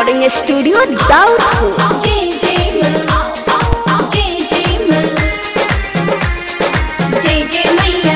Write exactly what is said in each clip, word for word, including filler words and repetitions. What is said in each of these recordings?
Recording studio दाऊदपुर। जय जय मां, जय जय मां, जय जय मैया,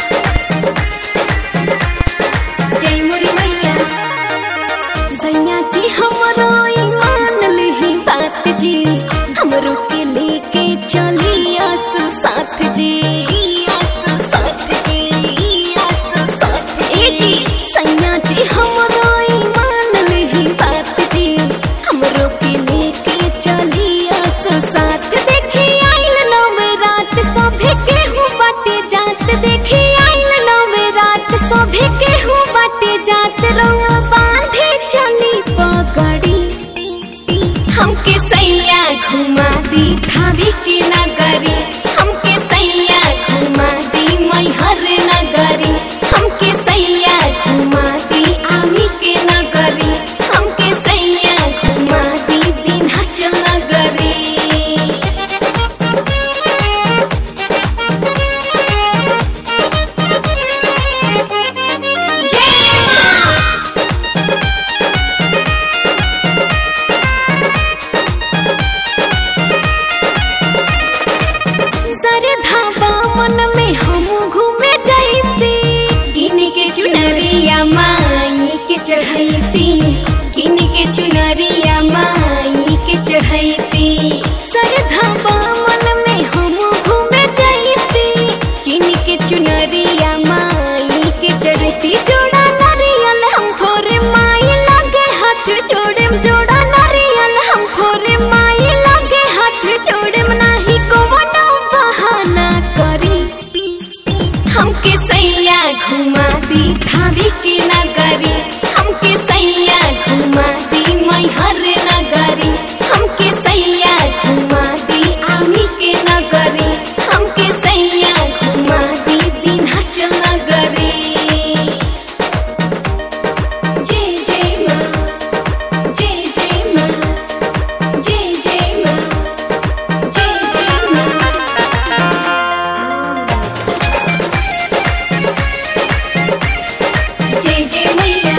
जय मोरी मैया। सैया जी हमरो ईमान लिही बात जी, हमरो के लेके चली आसु साथ जी, आसु साथ जी, आसु साथ जी। ए जी सैया जी हमरो ईमान लिही बात जी, हमरो के लेके चली आसु साथ। देखी आइल नवे रात सभे केहू बाटे जात, देखी आइल नवे रात सभे केहू बाटे जात। रउआ बांधे चली पगड़ी, हमके सैया घुमा दी थावी की नगरी, हमके सैया घुमा दी मैहर नगरी, हमके सैया घुमा दी आमी के नगरी, हमके सैया घुमा दी विंध्याचल नगरी। जय मां। श्रद्धा बामन में हम घूमे जाइती, किन के चुनरिया माई के चढ़ैती, किन के चुनरिया माई के चढ़ैती। श्रद्धा बामन में हम घूमे जाइती, किन के चुनरिया माई के चढ़ैती। जोड़ा नारियल हम फोरे माई लागे हाथ जोड़े, जोड़ा नारियल हम फोरे माई लागे हाथ जोड़े। नाही कोनो बहाना करी, हमके सैया घुमा दी थावी की नगरी, हमके सैया घुमा दी मैहर नगरी, हमके सैया घुमा दी आमी के नगरी, हमके सैया घुमा दी विंध्याचल नगरी। जय जय मां, जय जय मां, जय जय मां, जय जय मां। जय जय मैया,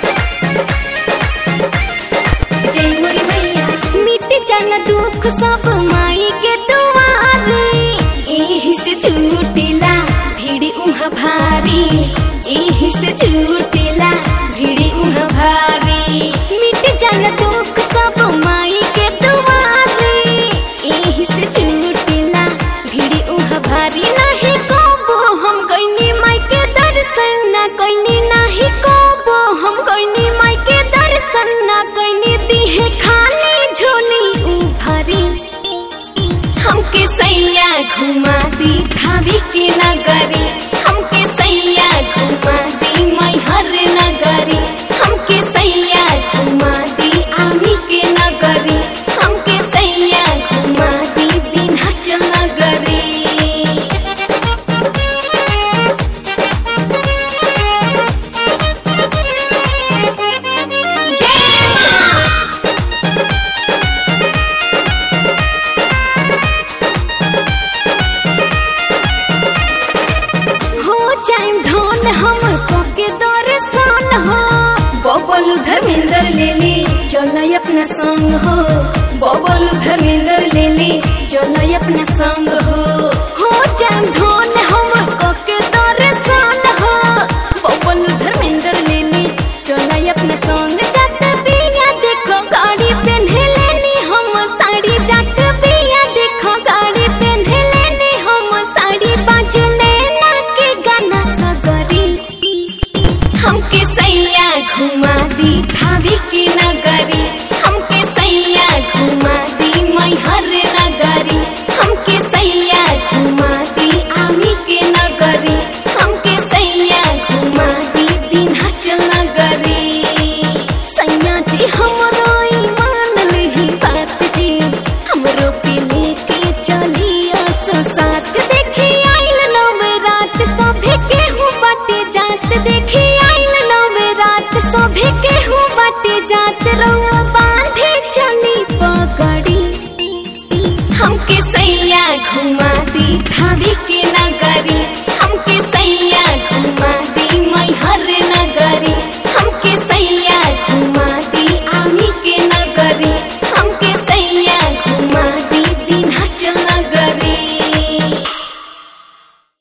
जय मोरी मैया। मिट जाना दुख सब माई के दुआरे, एही से झूठिला भीड़ उहाँ भारी, एही से झूठिला भीड़ उहाँ भारी। मिट जाना दुख सब माई के दुआरे, एही से झूठिला भीड़ उहाँ भारी। नाही कबो हम गइनी माई के दर्शन ना कइनी, नाही कबो हम गइनी माई के दर्शन ना कइनी। दिहे खाली झोली उभारी, हमके सैया घुमा दी थावी की नगरी, हमके सैया घुमा दी मैहर नगरी, हमके सैया घुमा दी आमी के नगरी, हमके सैया घुमा दी विंध्याचल नगरी। जय मां। हो जाए धन हम के दर्शन हो, बबलू धर्मेंद्र ले ले चलो अपना संग हो, बबलू धर्मेंद्र ले ले चलो अपना संग हो। हो जाए धन हम के दर्शन हो, बबलू धर्मेंद्र ले ले चलो अपना संग। जात बिया देखो गाड़ी पहने लेनी हम साड़ी, जात बिया देखो गाड़ी पहने लेनी हम साड़ी। बाजने ना के गाना सगरी, हमके सैया घुमा दी थावी की नगरी, हमके सैया घुमा दी मैहर नगरी, हमके सैया घुमा दी आमी के नगरी, हमके सैया घुमा दी विंध्याचल नगरी। सैया जी हमरो ईमान लिही बात जी, हमरो के लेके चली आसु साथ। देखी आइल नवे रात सभे केहू बाटे जात, देखी आइल नवे रात सभे केहू बाटे जात। रउआ बांधे चली पगड़ी, हमके सैया घुमा दी थावी की